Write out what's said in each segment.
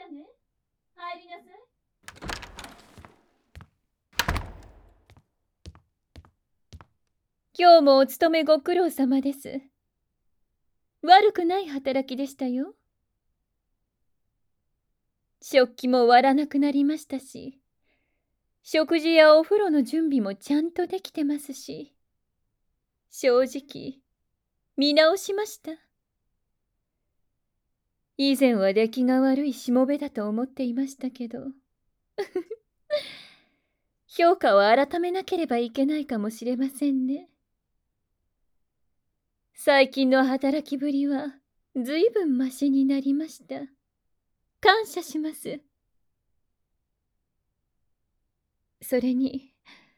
したね。入りなさい。今日もお勤めご苦労様です。悪くない働きでしたよ。食器も割らなくなりましたし、食事やお風呂の準備もちゃんとできてますし、正直、見直しました。以前は出来が悪いしもべだと思っていましたけど、評価を改めなければいけないかもしれませんね。最近の働きぶりはずいぶんマシになりました。感謝します。それに、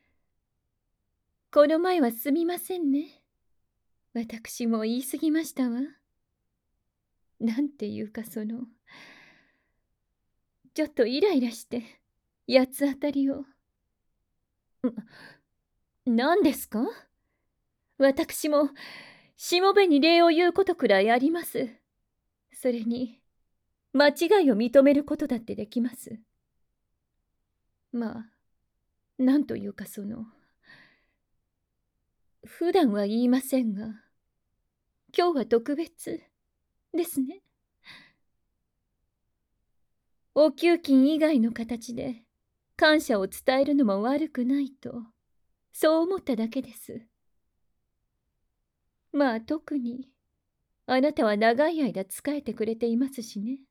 この前はすみませんね。私も言い過ぎましたわ。なんていうかちょっとイライラして八つ当たりを。何ですか？私もしもべに礼を言うことくらいあります。それに間違いを認めることだってできます。まあ、なんというか普段は言いませんが、今日は特別ですね。お給金以外の形で感謝を伝えるのも悪くないと、そう思っただけです。まあ特にあなたは長い間仕えてくれていますしね。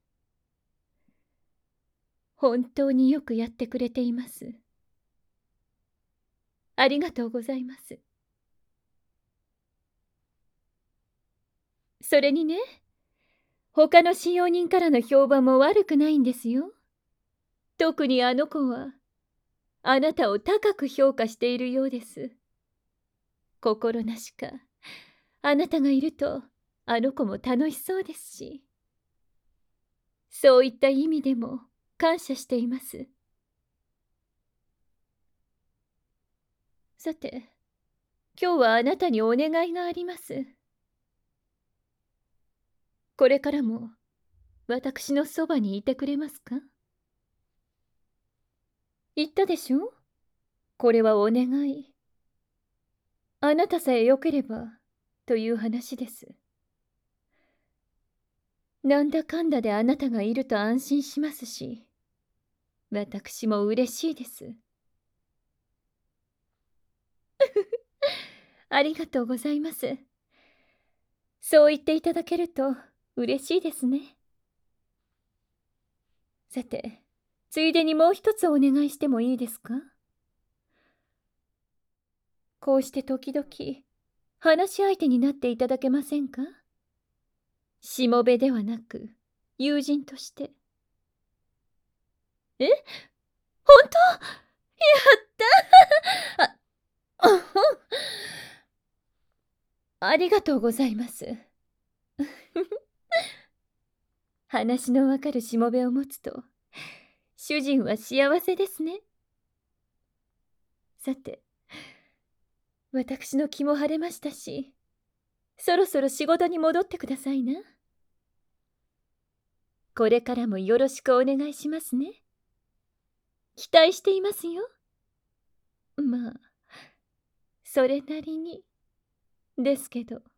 本当によくやってくれています。ありがとうございます。それにね、他の使用人からの評判も悪くないんですよ。特にあの子はあなたを高く評価しているようです。心なしか、あなたがいるとあの子も楽しそうですし、そういった意味でも感謝しています。さて、今日はあなたにお願いがあります。これからも私のそばにいてくれますか？言ったでしょ？これはお願い。あなたさえよければという話です。なんだかんだであなたがいると安心しますし、私も嬉しいです。ありがとうございます。そう言っていただけると嬉しいですね。さて、ついでにもう一つお願いしてもいいですか？こうして時々話し相手になっていただけませんか？しもべではなく友人として。え、本当？やったありがとうございます。話のわかるしもべを持つと主人は幸せですね。さて、私の気も晴れましたし、そろそろ仕事に戻ってくださいな。これからもよろしくお願いしますね。期待していますよ。まあ、それなりにですけど。